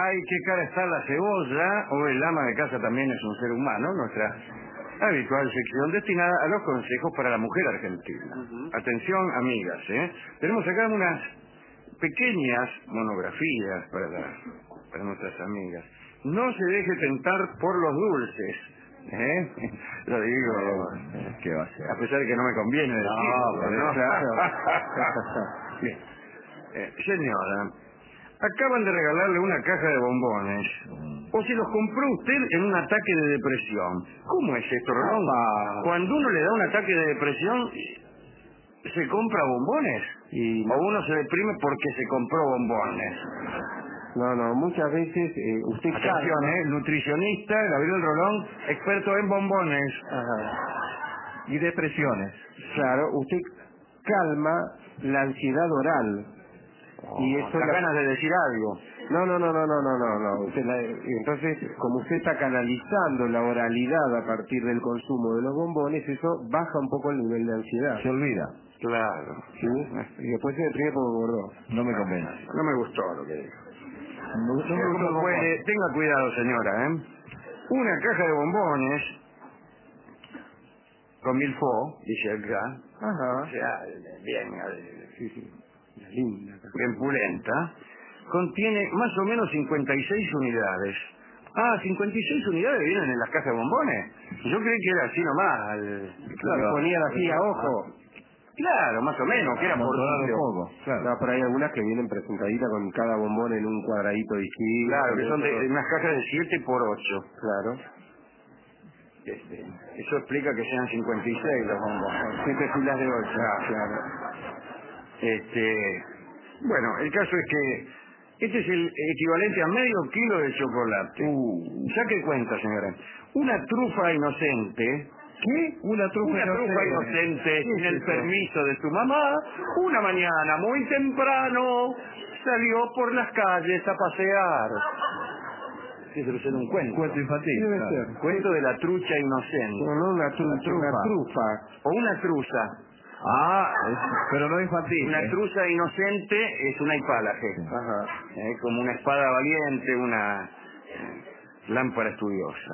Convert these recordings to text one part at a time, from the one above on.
ay, qué cara está la cebolla, o el ama de casa también es un ser humano, nuestra habitual sección destinada a los consejos para la mujer argentina. Atención, amigas, tenemos acá unas pequeñas monografías para nuestras amigas. No se deje tentar por los dulces. Lo digo, ¿qué va a ser? a pesar de que no me conviene decirlo, ¿no? Claro. Bien. Señora, acaban de regalarle una caja de bombones. O se los compró usted en un ataque de depresión. ¿Cómo es esto, Rolón? Cuando uno le da un ataque de depresión, ¿se compra bombones? ¿O uno se deprime porque se compró bombones? No, muchas veces usted Atención, nutricionista, Gabriel Rolón, experto en bombones. Y depresiones. Claro, usted calma la ansiedad oral. Y eso las ganas de decir algo. No. Entonces, como usted está canalizando la oralidad a partir del consumo de los bombones, eso baja un poco el nivel de ansiedad. Se olvida. Claro. ¿Sí? Y después se deprime porque engordó. No me convence. No me gustó lo que dijo. No me gustó el bombón. Tenga cuidado, señora, Una caja de bombones con milfó, dice acá. O sea, bien, Linda. bien pulenta. Contiene más o menos 56 unidades. 56 unidades vienen en las cajas de bombones. Yo creí que era así nomás. Claro, ponían así a ojo. Claro, más o menos, que era por poco. Claro. No, pero hay algunas que vienen presentaditas con cada bombón en un cuadradito distinto. Claro, que son de unas cajas de 7 por 8. Claro. Eso explica que sean 56 los bombones. 7 filas de 8. Claro. Bueno, el caso es que este es el equivalente a medio kilo de chocolate. Saque cuenta, señora. Una trufa inocente. ¿Qué? Una trufa inocente sin el permiso de su mamá, una mañana muy temprano salió por las calles a pasear. Sí, debe ser un cuento. Cuento infantil. Debe claro. ser. Cuento de la trucha inocente. No, una trufa. O una truza. Pero no infantil. Una truza inocente es una hipálaje. Como una espada valiente, una lámpara estudiosa.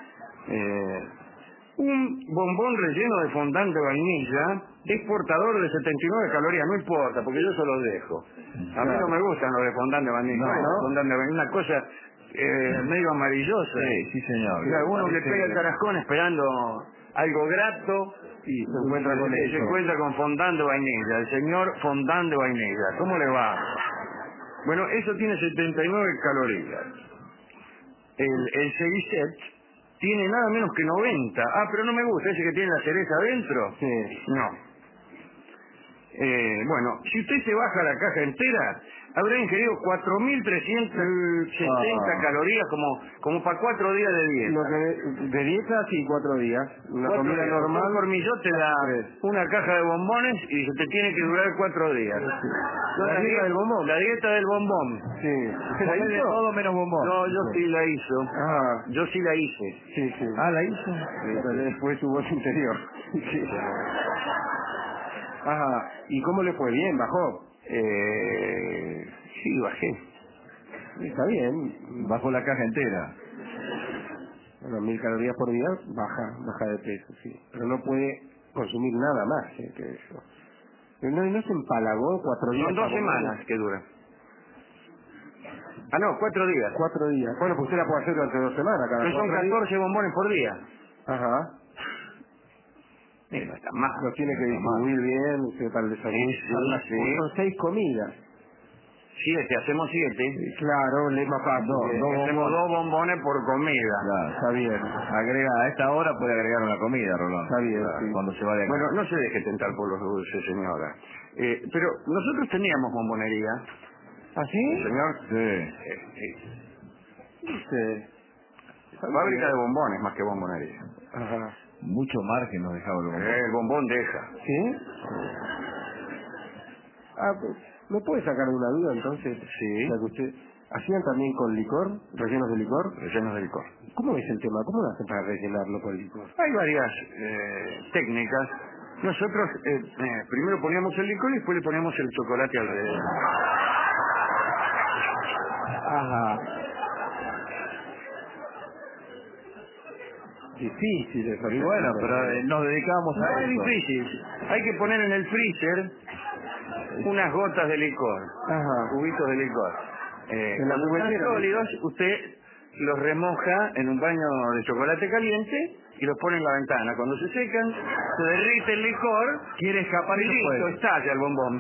Un bombón relleno de fondant de vainilla es portador de 79 calorías. No importa, porque yo se los dejo. A mí no me gustan los de fondant de vainilla. No. Fondant de vainilla, una cosa medio amarillosa. Sí, señor. O sea, uno le pega el carascón esperando algo grato y se encuentra con fondant de vainilla. El señor fondant de vainilla. ¿Cómo le va? Bueno, eso tiene 79 calorías. El ceviche tiene nada menos que 90. Pero no me gusta ese que tiene la cereza adentro. Sí. No. Bueno, si usted se baja la caja entera, habrá ingerido 4.370 calorías como para 4 días de dieta. De dieta, sí, 4 días. Una comida normal. Un cormillo te da una caja de bombones y se te tiene que durar 4 días. La dieta del bombón. La dieta del bombón. Sí. ¿La hizo? Todo menos bombón. No, yo sí la hizo. Yo sí la hice. Sí. ¿La hizo? Después su voz interior. Sí. ¿Y cómo le fue? ¿Bien? ¿Bajó? Sí, bajé. Está bien. Bajó la caja entera. Bueno, 1.000 calorías por día, baja de peso, sí. Pero no puede consumir nada más que eso. ¿No se empalagó 4 días? Son 2 semanas que dura. 4 días. 4 días. Bueno, pues usted la puede hacer durante 2 semanas. Pero son 14 bombones por día. No está mal. Lo tiene que distribuir bien, usted para el desayuno. Sí. Son 6 comidas. 7, hacemos 7. Claro, le es más fácil. Hacemos 2 bombones por comida. Claro, está bien. Agrega, a esta hora puede agregar una comida, Rolón. Está bien, sí. Cuando se vaya. Bueno, no se deje tentar por los dulces, señora. Pero nosotros teníamos bombonería. ¿Sí? Señor. Sí. Fábrica de bombones más que bombonería. Mucho margen nos dejaba el bombón. El bombón deja. ¿Sí? ¿Me puede sacar una duda entonces? Sí. O sea, que usted... ¿Hacían también con licor? ¿Rellenos de licor? Rellenos de licor. ¿Cómo es el tema? ¿Cómo lo hacen para rellenarlo con licor? Hay varias técnicas. Nosotros primero poníamos el licor y después le poníamos el chocolate alrededor. difíciles. Y bueno, pero nos dedicamos No a es eso. difícil. Hay que poner en el freezer unas gotas de licor, Ajá. cubitos de licor. En la Cuando están cubetera, sólidos, usted los remoja en un baño de chocolate caliente y los pone en la ventana. Cuando se secan, se derrite el licor, Quiere escapar y y no listo, puede. estalla el bombón.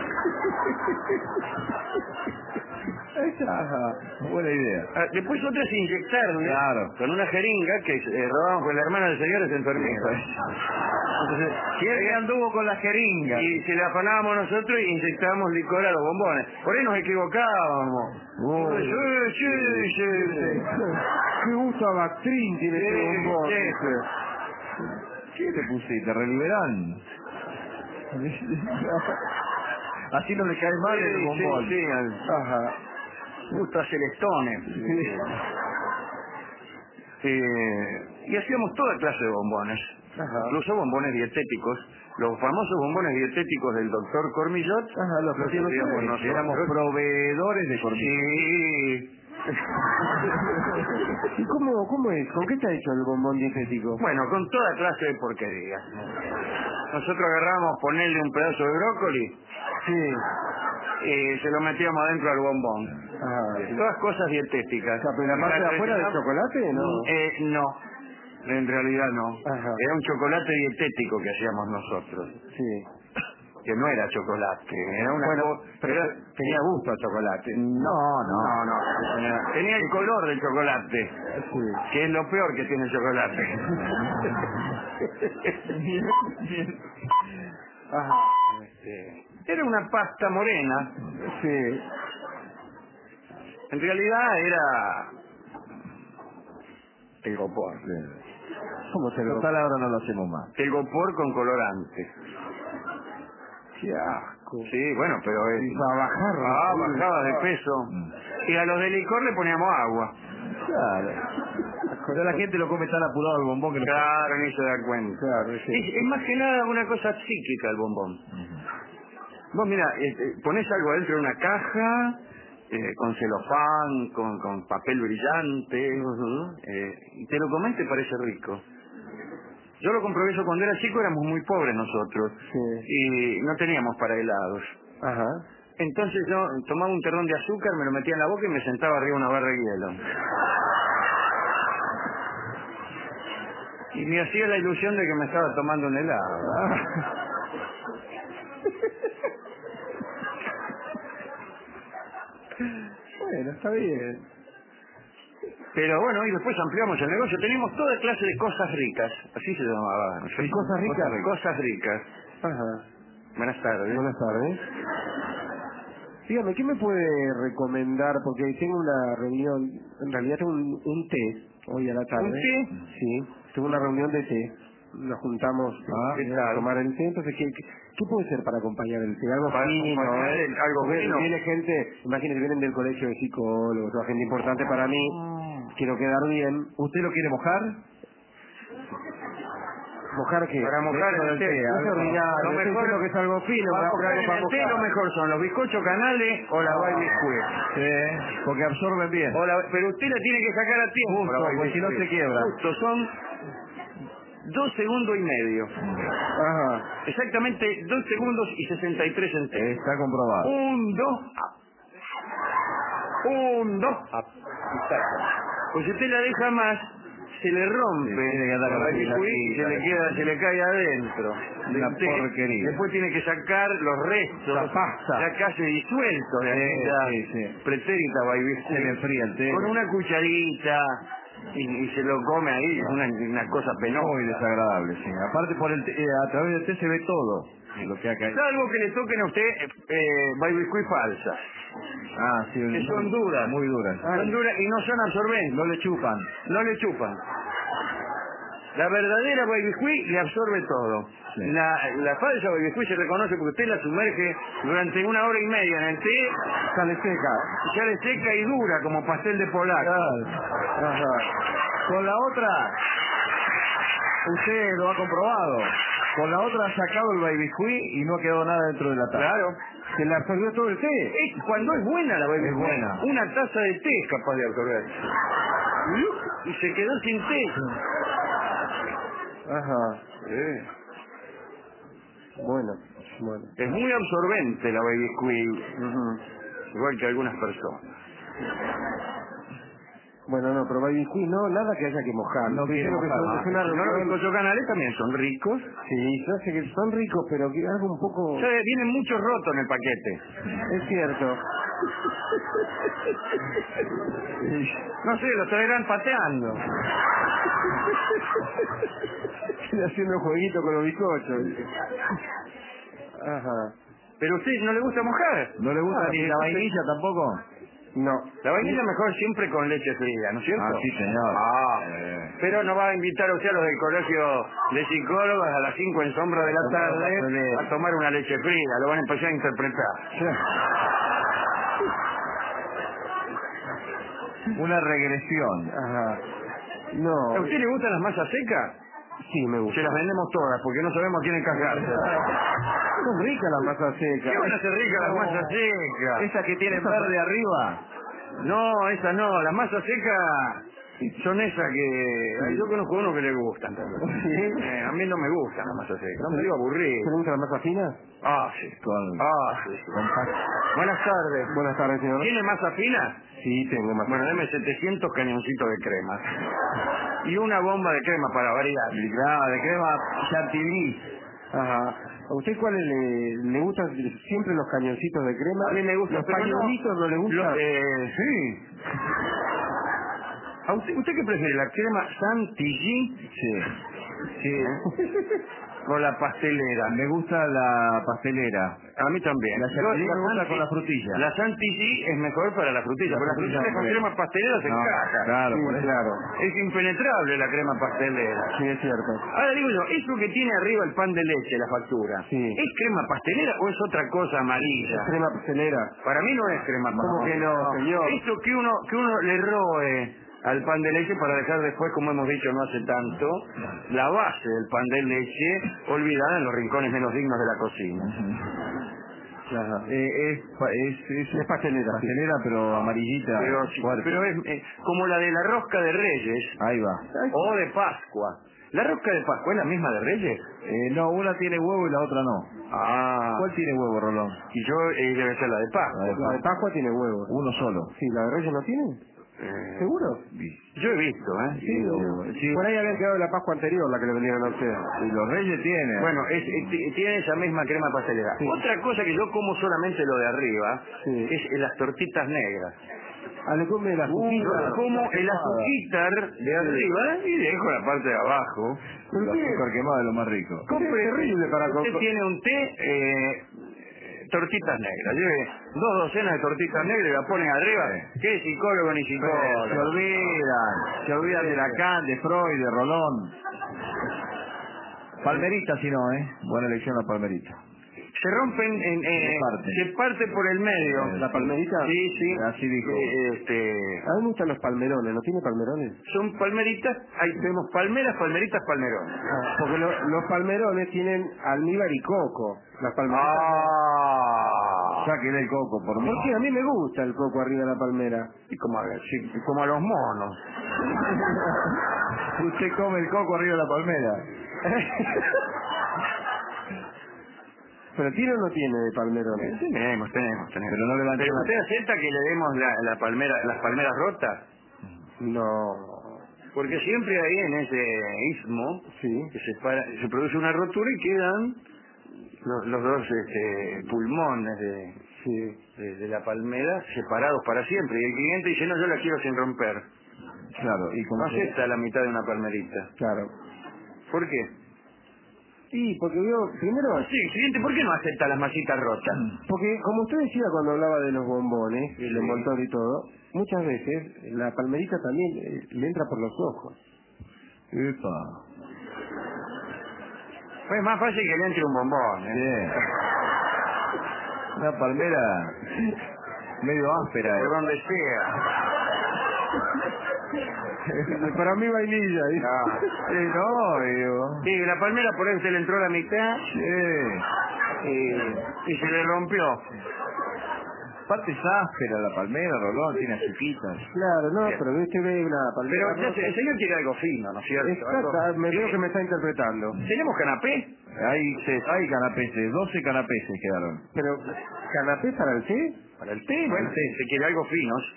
Ajá. Buena idea. Después otra es inyectarle Claro. con una jeringa que robamos con la hermana del señor es enfermera. Entonces, ¿Quién anduvo con la jeringa? y se la afanábamos nosotros y inyectábamos licor a los bombones. Por ahí nos equivocábamos. Uy. Sí. Qué gusto a Bactrín tiene Sí, este bombón. sí. dice. ¿Qué te pusiste? ¿Reliberán? Así no le cae mal el bombón. Sí. Ajá. Gusto a Celestone. Y hacíamos toda clase de bombones. Ajá. Incluso bombones dietéticos. Los famosos bombones dietéticos del doctor Cormillot. Ajá, los hacíamos hacíamos nosotros. Éramos proveedores de cornillos. Sí. ¿Y cómo es? ¿Con qué está hecho el bombón dietético? Bueno, con toda clase de porquería. Nosotros agarramos, ponerle un pedazo de brócoli Sí. y se lo metíamos adentro al bombón. Ajá. Todas cosas dietéticas. O sea, pero la parte de afuera del chocolate, ¿no? No, en realidad no. Ajá. Era un chocolate dietético que hacíamos nosotros. Sí. Que no era chocolate, era una Bueno, cosa... pero tenía gusto a chocolate. No. Tenía el color del chocolate, Sí. que es lo peor que tiene el chocolate. Ajá. Era una pasta morena. Sí. En realidad era el gopor. ¿Cómo se lo... Total, ahora no lo hacemos más. El gopor con colorante. Qué asco. Sí, bueno, pero es... Para bajar. Bajaba de peso. Y a los de licor le poníamos agua. Claro. Pero la gente lo come tan apurado el bombón que no... Claro, ni se da cuenta. Claro, sí. Es más que nada una cosa psíquica el bombón. Vos mira, ponés algo adentro de una caja, con celofán, con papel brillante, y te lo comés, te parece rico. Yo lo comprobé eso cuando era chico, éramos muy pobres nosotros, Sí. y no teníamos para helados. Ajá. Entonces yo tomaba un terrón de azúcar, me lo metía en la boca y me sentaba arriba de una barra de hielo. Y me hacía la ilusión de que me estaba tomando un helado. Bueno, está bien. Pero bueno, y después ampliamos el negocio. Teníamos toda clase de cosas ricas. Así se llamaba. ¿no? ¿Y cosas ricas? Cosas ricas. Ajá. Buenas tardes. Buenas tardes. Dígame, ¿qué me puede recomendar? Porque tengo una reunión, en realidad tengo un té hoy a la tarde. ¿Un té? Sí, tengo una reunión de té. Nos juntamos ¿qué a tal? tomar el té, entonces, ¿qué puede ser para acompañar el té? Algo Para fino, acompañar algo Porque fino. viene gente, imagínense, vienen del colegio de psicólogos, toda gente importante para mí, quiero quedar bien. ¿Usted lo quiere mojar? ¿Mojar qué? Para mojar Dentro el del té. No es ordinario, Lo estoy mejor diciendo que es algo fino, para para mojar en el té lo mejor son los bizcochos canales o la baby biscuit. Sí, porque absorben bien. Pero usted la tiene que sacar a tiempo. Justo, la baby porque si no biscuit. se quiebra. Justo, son 2 segundos y medio. Ajá. Exactamente 2 segundos y 63 centésimos. Está comprobado. 1, 2, 1, 2. Pues si usted la deja más, se le rompe. Sí, tiene que andar con la baby biscuit y cucharita. se le cae adentro. Una del té. porquería. Después tiene que sacar los restos. La pasta. Ya casi disueltos de aquella sí. pretérita baby biscuit. Se le enfría el té. Con una cucharita y se lo come ahí. Es una cosa penosa. Muy desagradable, sí. Aparte, por el té, a través del té se ve todo lo que ha caído. Salvo que le toquen a usted baby biscuit falsas. Ah, sí. Que son duras. Muy duras. Son duras y no son absorbentes. No le chupan. No le chupan. La verdadera baby biscuit le absorbe todo. Sí. La falsa baby biscuit se reconoce porque usted la sumerge durante 1 hora y media en el té, Sale seca. sale seca y dura como pastel de polaco. Ajá. Con la otra, usted lo ha comprobado. Con la otra ha sacado el baby biscuit y no ha quedado nada dentro de la taza. Claro. Se le absorbió todo el té. Cuando es buena la baby Es biscuit, buena. una taza de té es capaz de absorber. Y se quedó sin té. Ajá. Sí. Bueno. Es muy absorbente la baby squid. Igual que algunas personas. Bueno, no, pero baby squid no, nada que haya que mojar. No quiere mojar. Es una No, los reunión. bizcochos canales también son ricos. Sí, yo sé que son ricos, pero que algo un poco... Vienen muchos rotos en el paquete. Es cierto. No sé, los traerán pateando. Estoy haciendo jueguito con los bizcochos. Ajá. Pero a usted no le gusta mojar. ¿No le gusta ni la vainilla tampoco? No. La vainilla mejor siempre con leche fría, ¿no es cierto? Ah, sí, señor. Pero no va a invitar a usted a los del colegio de psicólogos a las 5 en sombra de la tarde a tomar una leche fría. Lo van a empezar a interpretar. Una regresión. Ajá. No. ¿A usted le gustan las masas secas? Sí, me gusta. Se las vendemos todas porque no sabemos a quién encajarse. Son ricas las masas secas. ¿Qué van a ser ricas las masas secas? Esa que tiene verde arriba. No, esas no. Las masas secas son esas que... Yo conozco uno que le gustan también. ¿Sí? A mí no me gustan las masas secas. No me digo aburrido. ¿Te gustan las masas finas? Sí. Sí. Con Buenas tardes. Buenas tardes, señor. ¿Tiene masa fina? Sí, tengo masas. Bueno, deme 700 cañoncitos de crema. Y una bomba de crema para variar. de crema chantilly. Ajá. ¿A usted cuáles le gustan siempre los cañoncitos de crema? A mí me gustan. ¿Los pañuelitos no le gustan? Sí. ¿A usted qué prefiere? ¿La crema Chantilly? Sí. ¿O la pastelera? Me gusta la pastelera. A mí también. La chantilly me gusta con la frutilla. La Chantilly es mejor para la frutilla, pero la frutilla con crema pastelera se encaja. Claro, Sí, por eso. claro. Es impenetrable la crema pastelera. Sí, es cierto. Ahora digo yo, eso que tiene arriba el pan de leche, la factura, Sí. ¿es crema pastelera o es otra cosa amarilla? Crema pastelera. Para mí no es crema pastelera. ¿Cómo que no, señor? Esto que uno le roe al pan de leche para dejar después, como hemos dicho no hace tanto, la base del pan de leche olvidada en los rincones menos dignos de la cocina. Ajá. Es pastelera. Pastelera, pero amarillita. Fuerte. Pero es como la de la rosca de Reyes Ahí va. o de Pascua. ¿La rosca de Pascua es la misma de Reyes? No, una tiene huevo y la otra no. ¿Cuál tiene huevo, Rolón? Y yo debe ser la de Pascua. La de Pascua tiene huevos. Uno solo. Sí, ¿la de Reyes no tiene? ¿Seguro? Yo he visto, Sí. Por ahí había quedado la Pascua anterior, la que le vendieron a usted. Y los Reyes tienen. Bueno, tiene esa misma crema pastelera. Sí. Otra cosa que yo como solamente lo de arriba Sí. es las tortitas negras. Le come la Yo azuquita. como el azuquitar de arriba y dejo la parte de abajo. El azúcar quemado es lo más rico. Es terrible para Usted tiene un té, tortitas negras. Lleve 2 docenas de tortitas negras y la ponen arriba. ¿Qué psicólogo ni Se psicólogo? olvidan de Lacan, de Freud, de Rolón. Palmerita si no, Buena elección la palmerita. Se rompen, se parte por el medio. ¿La palmerita? Sí. Así dijo. A mí me gustan los palmerones, ¿no tiene palmerones? Son palmeritas, ahí tenemos palmeras, palmeritas, palmerones. Porque los palmerones tienen almíbar y coco. Las palmeritas. Sáquenle el coco por mí. ¿Por qué? A mí me gusta el coco arriba de la palmera. Y como a los monos. Usted come el coco arriba de la palmera. ¿Pero tiene o no tiene de palmerones? Tenemos. Pero no levante ¿Pero la... usted acepta que le demos las palmeras rotas? No. Porque siempre ahí en ese istmo Sí. que se produce una rotura y quedan los dos pulmones de la palmera separados para siempre. Y el cliente dice, no, yo la quiero sin romper. Claro, y como No acepta la mitad de una palmerita. Claro. ¿Por qué? Sí, porque yo, primero... Sí, cliente, ¿por qué no acepta las masitas rotas? Porque, como usted decía cuando hablaba de los bombones, el Sí. envoltor y todo, muchas veces la palmerita también le entra por los ojos. Epa. Pues más fácil que le entre un bombón. Bien. Una palmera medio áspera. Por donde sea. Para mí vainilla. Sí, la palmera por eso se le entró la mitad y se le rompió. aparte es áspera la palmera, Rolón, tiene azuquitas. Claro, no, Bien. pero usted ve una palmera. Pero ya sé, el señor quiere algo fino, ¿no es cierto? Exacto, me veo que me está interpretando. ¿Tenemos canapé? Hay canapés, 12 canapés quedaron. Pero, ¿canapé para el té? Para el té, bueno, se quiere algo finos.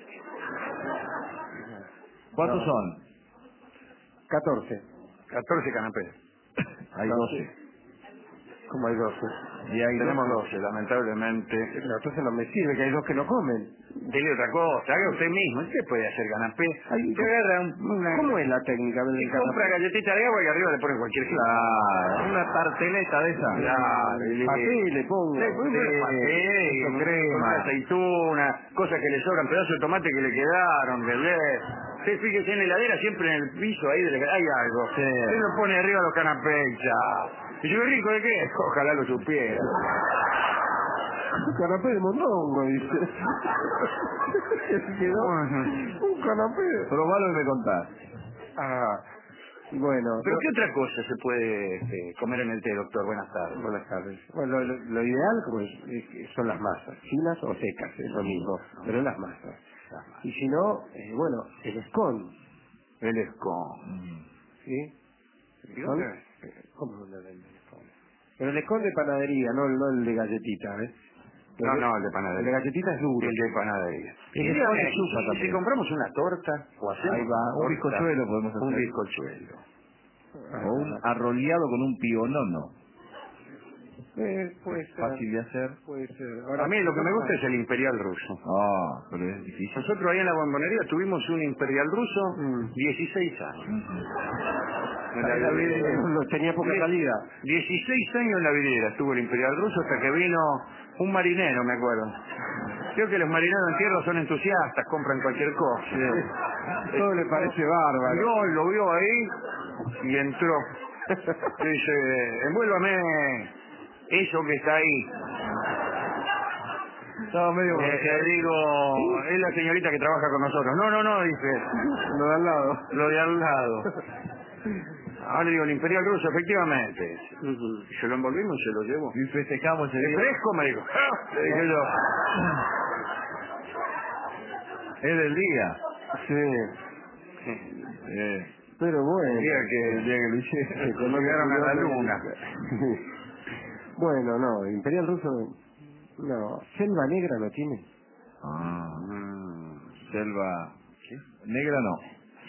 ¿Cuántos No. son? 14. 14 canapés. Hay 12. ¿Cómo hay 12? Y hay Tenemos 12. 12, lamentablemente. No, entonces no me sirve, que hay 2 que no comen. Dile otra cosa, haga usted mismo. Usted puede hacer canapé. Ay, Se agarra una... ¿Cómo es la técnica del Y canapé? compra galletita de agua y arriba le pone cualquier cosa. Claro, una tarteleta de esa. Claro, Paté le pongo. Le pone paté, queso con crema. aceituna, cosas que le sobran, pedazos de tomate que le quedaron, sí, fíjese en la heladera, siempre en el piso ahí hay algo. Sí. Él lo pone arriba los canapés ya. Y yo, ¿rico de qué? Ojalá lo supiera. Un canapé de mondongo, dice. Quedó un canapé. Probalo y me contás. Ah, bueno. ¿Pero qué otra cosa se puede comer en el té, doctor? Buenas tardes. Buenas tardes. Bueno, lo ideal pues, son las masas, finas o secas, es lo mismo, pero las masas. Y si no, bueno, el escón, El escón. ¿sí? ¿Y otra? ¿Cómo no el escón? Pero el escón de panadería, no el de galletita, ¿eh? No, el de El de panadería. galletita es duro. El de panadería. El Y escón dígame, es chupa si también. compramos una torta o hacemos Ahí va, una un torta, bizcochuelo podemos hacer. Un bizcochuelo. O un arrollado con un pionono. Puede ser. Fácil de hacer. Puede ser. A mí lo que me gusta es el imperial ruso. Ah, pero es difícil. Nosotros ahí en la bombonería tuvimos un imperial ruso 16 años. En la vidriera. Tenía poca salida. 16 años en la vidriera estuvo el imperial ruso hasta que vino un marinero, me acuerdo. Creo que los marineros en tierra son entusiastas, compran cualquier cosa. Todo le parece bárbaro. Lo vio ahí y entró. Dice, envuélvame eso que está ahí. Estaba medio... Le digo, es la señorita que trabaja con nosotros. No, dice. Lo de al lado. Lo de al lado. Ahora le digo, el imperial ruso, efectivamente. Se lo envolvimos y se lo llevó. Y festejamos el ¿Es día. fresco? Me dijo. Le dije yo. Es del día. Sí. Eh, Pero bueno. El día que lo hicieron. Se conoce llegaron a la curioso. luna. Bueno, no, Imperial Ruso, no. Selva Negra no tiene. Selva... ¿Qué? Negra no.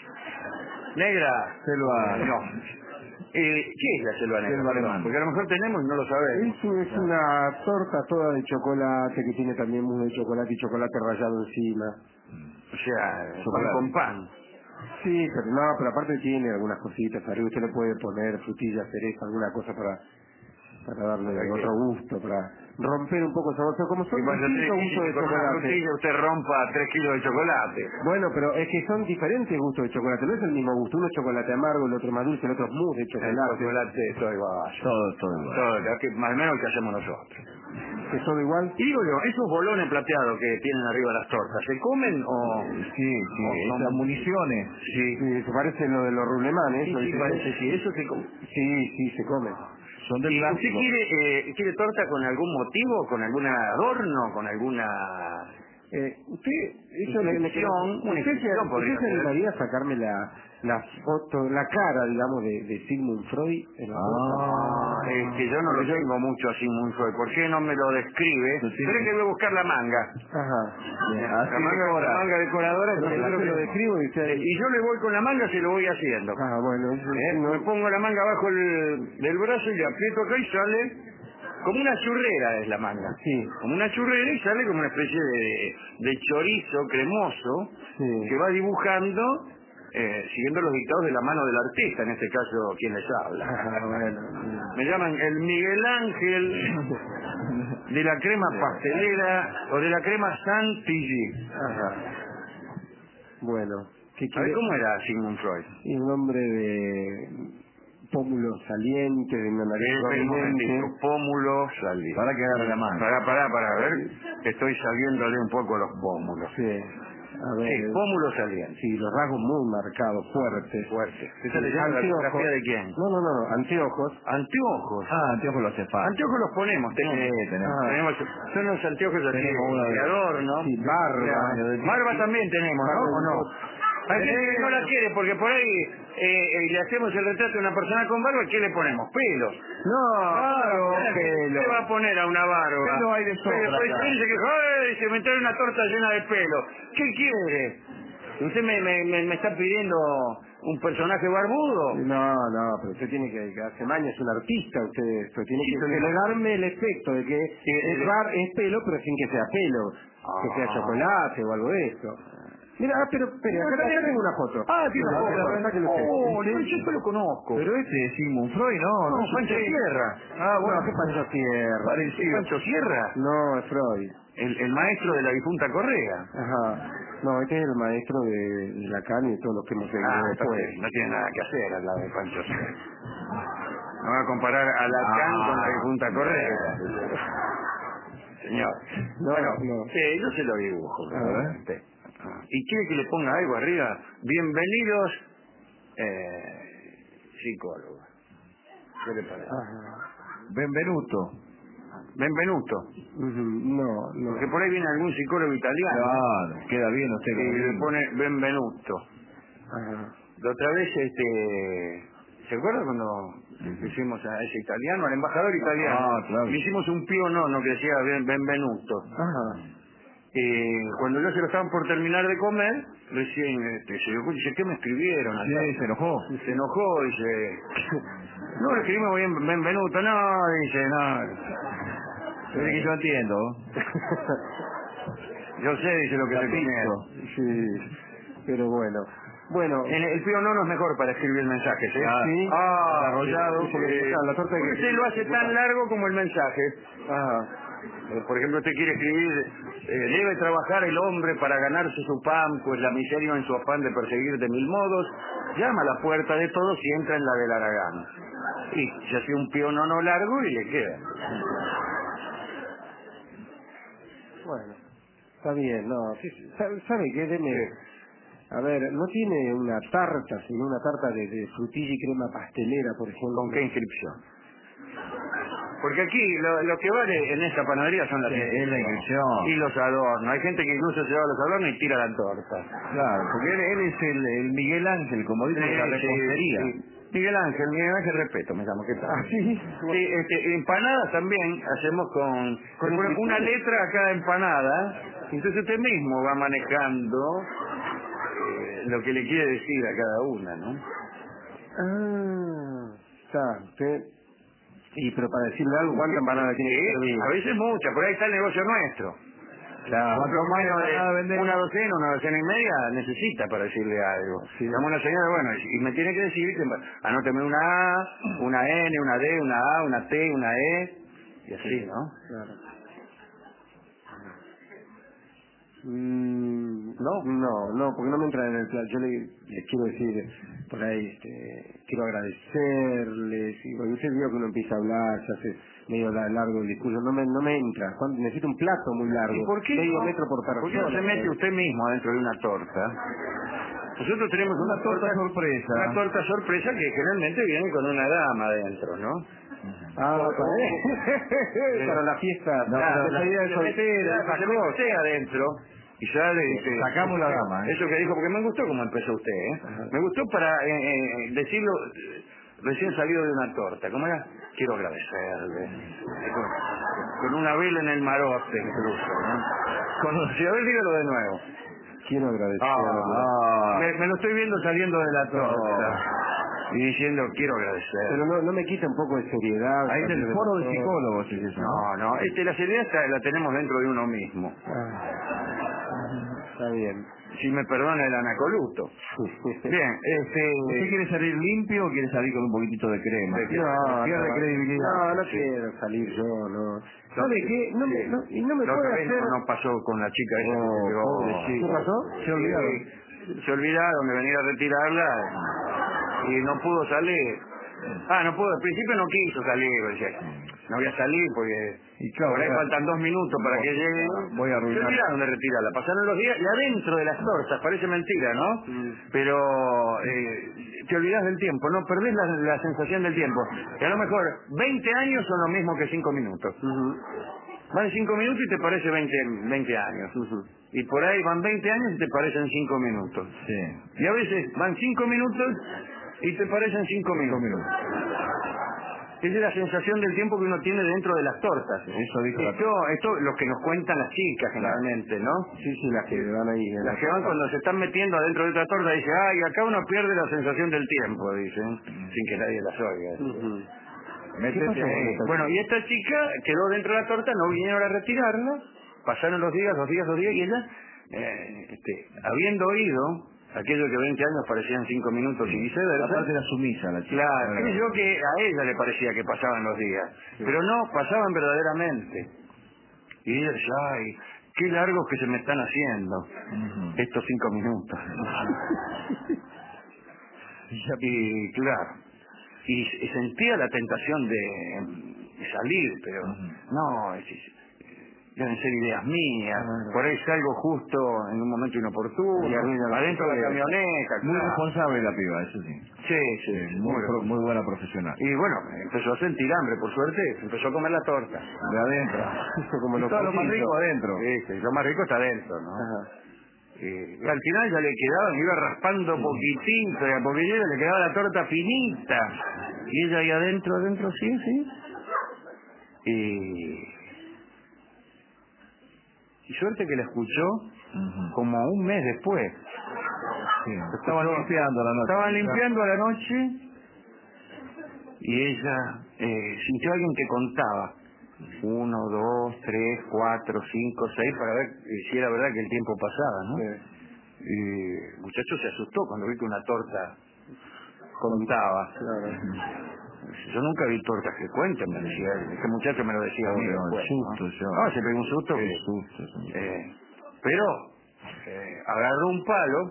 Negra. Selva... No. ¿Qué es la selva negra? Selva Perdón, alemana. porque a lo mejor tenemos y no lo sabemos. Es una torta toda de chocolate que tiene también mousse de chocolate y chocolate rallado encima. O sea, pan Chocolate. con pan. Sí, pero no, pero aparte tiene algunas cositas. Arriba usted le puede poner frutillas, cereza, alguna cosa para darle ¿Para qué? otro gusto, para romper un poco el sabor. Pero como son Y cuando distintos gustos de con una chocolate. frutilla usted rompa 3 kilos de chocolate. Bueno, pero es que son diferentes gustos de chocolate. No es el mismo gusto. Uno es chocolate amargo, el otro más dulce, el otro es mousse de El chocolate. chocolate, todo igual. Todo igual. Todo, más o menos lo que hacemos nosotros. ¿Es todo igual? Y digo yo, esos bolones plateados que tienen arriba las tortas, ¿se comen o...? Sí, o son- esas municiones. Sí. Sí, se parece lo de los rulemanes. Sí, eso, sí, ¿viste? parece, sí, eso se come. Sí, se come. Son de ¿Y usted plástico. quiere torta con algún motivo, con algún adorno, con alguna... Usted, Inscripción, una inscripción podría ¿usted se ser. animaría a sacarme la foto, la cara, digamos, de Sigmund Freud en la foto? Es que yo no lo tengo mucho así muy fuerte. ¿Por qué no me lo describe? Sí. Pero es que voy a buscar la manga. Ajá. Bien, La así manga, la manga decoradora. Pero que yo es lo se que- lo describo y usted... Y yo le voy con la manga, se lo voy haciendo. Ah, bueno. Me pongo la manga abajo del brazo y le aprieto acá y sale como una churrera es la manga. Sí. Como una churrera y sale como una especie de chorizo cremoso Sí. que va dibujando siguiendo los dictados de la mano del artista, en este caso quien les habla. Ah, bueno. Me llaman el Miguel Ángel de la crema pastelera o de la crema Chantilly. Ajá. Bueno. ¿Qué A ver, quiere? ¿cómo era Sigmund Freud? Y un hombre de pómulo saliente, de una nariz Un momentito, prominente. pómulo salido. Para que agarre la mano. Para, a ver, estoy saliéndole un poco los pómulos. Sí. A ver, Sí, pómulos salientes. sí, los rasgos muy marcados, fuertes. Fuerte. ¿Te está leyendo la fotografía de quién? No, anteojos. Anteojos. Anteojos lo hace falta. Anteojos los ponemos, tenemos. Sí, tenemos. Son los anteojos así Tenemos uno de adorno. Sí, barba. Barba también tenemos, ¿no? ¿O no? Hay gente que no la quiere porque por ahí le hacemos el retrato de una persona con barba, ¿qué le ponemos? Pelo. Claro, ¿Qué va a poner a una barba? Pelo hay de sobra, Después claro. dice que ¡ay! Se me trae una torta llena de pelo. ¿Qué quiere? ¿Usted me está pidiendo un personaje barbudo? No, pero usted tiene que hace años es un artista, usted tiene que darme el efecto de que es pelo, pero sin que sea pelo, que sea chocolate o algo de eso. Mira, pero acá tengo una foto. Tiene una foto. Yo esto lo conozco. Pero este es Sigmund Freud, ¿no? No, Pancho Sierra. Bueno, ¿qué Pancho Sierra? Parecido. ¿Pancho Sierra? No, es Freud. El maestro de la difunta Correa. Ajá. No, este es el maestro de Lacan y de todos los que hemos seguido después. No tiene nada que hacer al lado de Pancho Sierra. No va a comparar a Lacan con la difunta Correa. Señor. No. Sí, yo se lo dibujo. A ver. ¿Y quiere que le ponga algo arriba? Bienvenidos, psicólogos. ¿Qué le parece? Benvenuto. Benvenuto. No. Porque por ahí viene algún psicólogo italiano. Claro, queda bien usted. Y le pone Benvenuto. Ajá. La otra vez, ¿se acuerda cuando hicimos a ese italiano, al embajador italiano? Claro. Le hicimos un pío nono que decía Benvenuto. Ajá. Cuando ya se lo estaban por terminar de comer, recién se dio cuenta y dice, ¿qué me escribieron? Sí, se enojó. Se enojó, dice, no, le escribimos bien Benvenuto, no, dice, no. Yo que yo entiendo. Yo sé, dice lo que se Capito. Sí, pero bueno. Bueno, el pío nono es mejor para escribir mensajes, ¿eh? sí. Desarrollado. La torta de Usted lo hace tan largo como el mensaje. Ajá. Por ejemplo, usted quiere escribir, debe trabajar el hombre para ganarse su pan, pues la miseria en su afán de perseguir de mil modos, llama a la puerta de todos y entra en la del Aragán. Y se hace un pionono largo y le queda. Bueno, está bien, no. ¿Sabe qué? Deme. A ver, ¿no tiene una tarta, sino una tarta de frutilla y crema pastelera, por ejemplo? ¿Con qué inscripción? Porque aquí lo que vale en esta panadería son las es la inscripción. y los adornos. Hay gente que incluso se lleva los adornos y tira la torta. Claro, porque él es el Miguel Ángel, como dice, de la repostería. Sí. Miguel Ángel Respeto me llamo, ¿qué tal? Sí. Sí, empanadas también hacemos con una letra a cada empanada, entonces usted mismo va manejando lo que le quiere decir a cada una, ¿no? Usted... Sí, pero para decirle algo, ¿cuánta empanada tiene que servir? A veces muchas, por ahí está el negocio nuestro. Claro. Una docena y media necesita para decirle algo. Sí. Llamo a una señora, bueno, y me tiene que decir que anóteme una A, una N, una D, una A, una T, una E, y así, ¿no? Claro. No, porque no me entra en el plan. Yo les quiero decir, por ahí, quiero agradecerles. Y bueno, usted vio que uno empieza a hablar, se hace medio largo el discurso. No me entra. Necesito un plato muy largo. ¿Y por qué? Medio metro por persona. ¿Por qué no se mete usted mismo adentro de una torta? Nosotros tenemos una torta sorpresa. Una torta sorpresa que generalmente viene con una dama adentro, ¿no? Para la fiesta. La idea de soltera. se mete usted adentro y ya le dice... Sacamos la dama. Eso que dijo, porque me gustó como empezó usted, ¿eh? Me gustó para decirlo recién salido de una torta. ¿Cómo era? Quiero agradecerle. Con una vela en el marote incluso, ¿no? Si a ver, dígalo de nuevo. Quiero agradecerle. Me lo estoy viendo saliendo de la torta. Y diciendo, quiero agradecer. Pero no me quita un poco de seriedad. Ahí es el foro de psicólogos, es eso. No, la seriedad la tenemos dentro de uno mismo. Está bien. Si me perdona el anacoluto. Bien, ¿Usted quiere salir limpio o quiere salir con un poquitito de crema? Pierde credibilidad. No quiero salir yo, no. ¿Sabe qué? No me puede hacer... No pasó con la chica esa que se ¿Qué pasó? Se olvidaron. Se olvidaron de venir a retirarla y no pudo salir. No pudo, al principio no quiso salir, decía. no voy a salir porque Y claro, por ahí faltan 2 minutos para que llegue. Voy a arruinar. Se olvidaron de retirarla, pasaron los días y adentro de las tortas, parece mentira, ¿no? Pero te olvidas del tiempo, no perdés la sensación del tiempo. Y a lo mejor 20 años son lo mismo que 5 minutos. Van 5 minutos y te parece 20 años. Y por ahí van 20 años y te parecen 5 minutos. Sí. Y a veces van 5 minutos y te parecen 5 minutos. Esa es la sensación del tiempo que uno tiene dentro de las tortas. Eso dijo la Esto es lo que nos cuentan las chicas generalmente, ¿no? Sí, las que van ahí. Las que van cuando se están metiendo adentro de otra torta dicen, ay, acá uno pierde la sensación del tiempo, dicen, sin que nadie las oiga. Métete ahí. Bueno, y esta chica quedó dentro de la torta, no vinieron a retirarla, pasaron los días, y ella, habiendo oído aquello que 20 años parecían 5 minutos y viceversa. Aparte era sumisa la chica. Claro, creyó que a ella le parecía que pasaban los días, pero no, pasaban verdaderamente. Y ella decía, ay, qué largos que se me están haciendo estos 5 minutos. Y claro, y sentía la tentación de salir, pero no, deben ser ideas mías, por ahí salgo justo en un momento inoportuno, adentro de la camioneta. Muy responsable la piba, eso sí. Sí, muy buena profesional. Y bueno, empezó a sentir hambre, por suerte, empezó a comer la torta. De adentro. Como Todo lo más rico adentro. Sí, lo más rico está adentro, ¿no? Y al final ya le quedaba, me iba raspando poquitito, porque a ella le quedaba la torta finita. Y ella ahí adentro, sí. Y suerte que la escuchó como un mes después. Sí. Estaban limpiando a la noche. Estaban limpiando a la noche y ella sintió a alguien que contaba. 1, 2, 3, 4, 5, 6 para ver si era verdad que el tiempo pasaba, ¿no? Y el muchacho se asustó cuando vi que una torta contaba. Yo nunca vi tortas que cuenten, me decía él. Este muchacho me lo decía a mí después, ¿no? Se pegó un susto. Qué susto, pero agarró un palo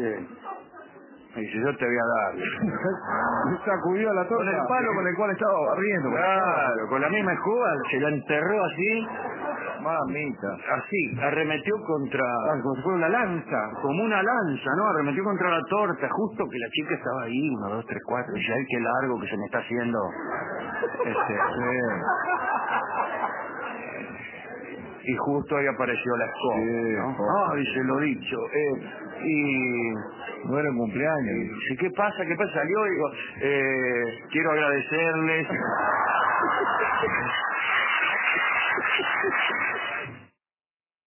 y dice, yo te voy a dar. Sacudió la torta. Con el palo con el cual estaba barriendo. Claro, con la misma escoba se la enterró así. Mamita. Así, arremetió contra... como si fuera una lanza. Como una lanza, ¿no? Arremetió contra la torta, justo que la chica estaba ahí, 1, 2, 3, 4. Y dice, ay, qué largo que se me está haciendo. Y justo ahí apareció la escoba, ¿no? Dice lo dicho. No era un cumpleaños. Dice, ¿qué pasa? Salió y digo, quiero agradecerles.